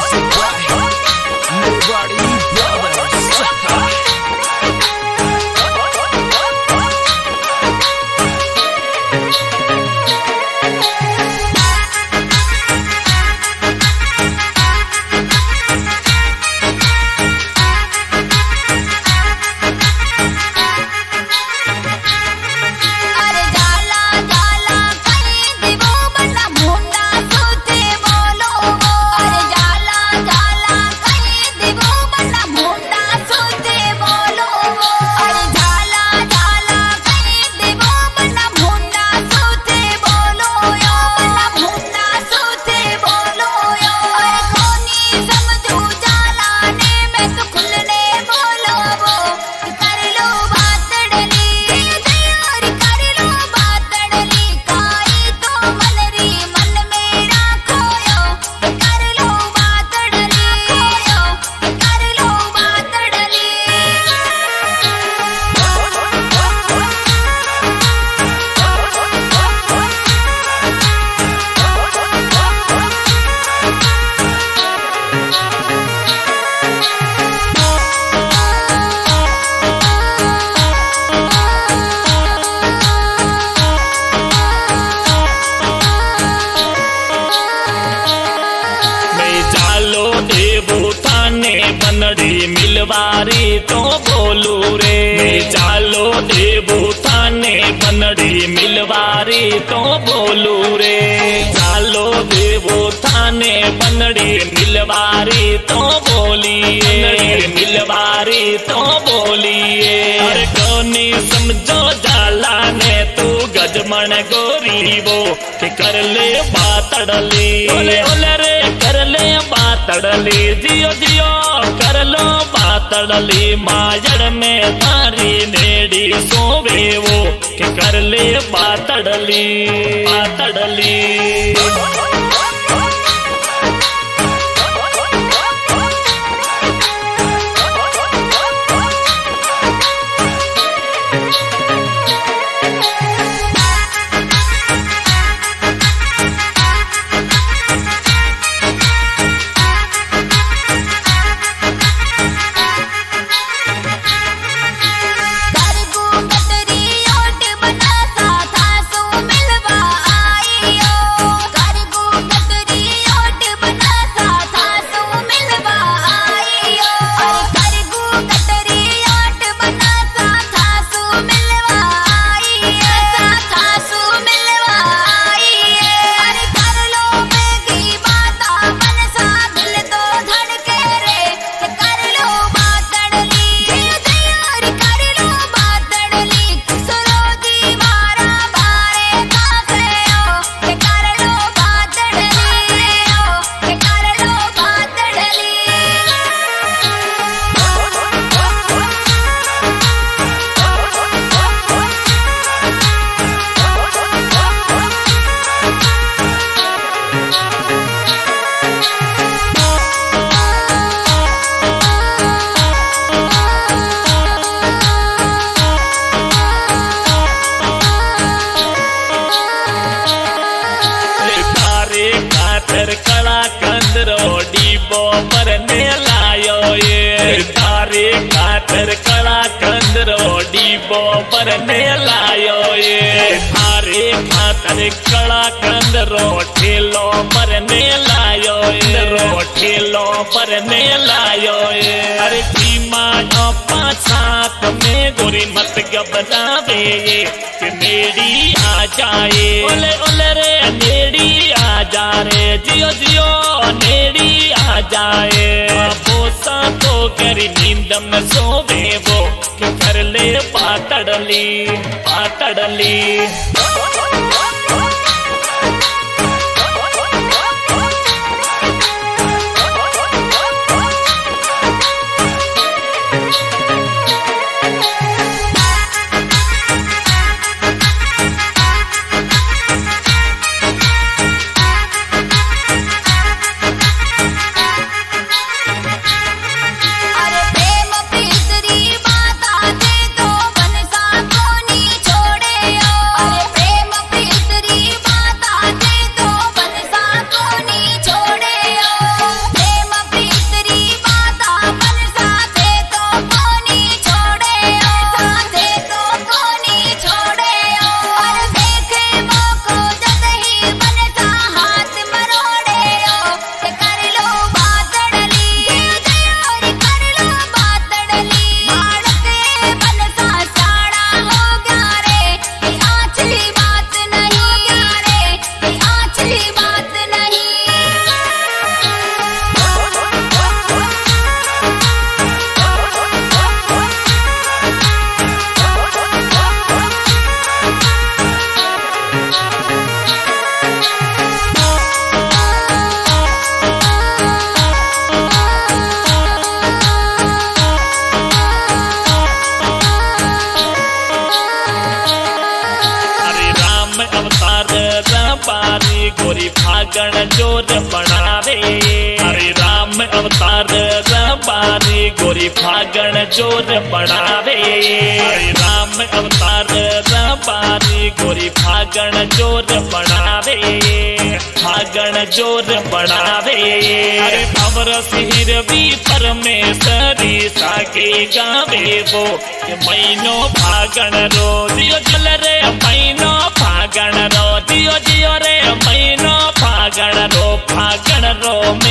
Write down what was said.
बनड़ी मिलवारी तो बोलू रे, चालो देवू थाने बनड़ी मिलवारी तो बोलू रे, चालो देवू थाने बनड़ी मिलवारी तो बोलिए, मिलवारी तो बोलिए। हर कोनी समझो जाला ने तू गजमन गोरी वो कि कर ले बातड़ली, ओले ओले रे कर ले बातड़ली, जियो जियो कर लो बातड़ली, माजड़ में तारी नेड़ी सोवे वो कि कर ले बातड़ली, बातड़ली। कड़ा कंदरो डीबो भरने लायो ये, तारे खातर कड़ा कंदरो डीबो भरने लायो ये, तारे खातर कड़ा कंदरो ठेलो भरने लायो ये, रो ठेलो भरने लायो ये। अरे सीमा पाछात में गोरी मत घबरावे ये कि मेरी आ जाए, ओले ओले रे मेरी आ जा रे, जियो जियो नेड़ी आ जाए, बोसा तो करी नींद में सोवे वो कि कर ले पातड़ली, पातड़ली। अरे फागण जोर बनावे। हरे राम अवतार रबारी गोरी फागण जोर बनावे। हरे राम अवतार रबारी गोरी फागण जोर बनावे। फागण जोर बनावे। अरे भवर सिर भी परमेश्वरी साके गावे वो महीनो फागण रो दियो जल रे महीनो फागण रो दियो जियो रे महीनो फागण रो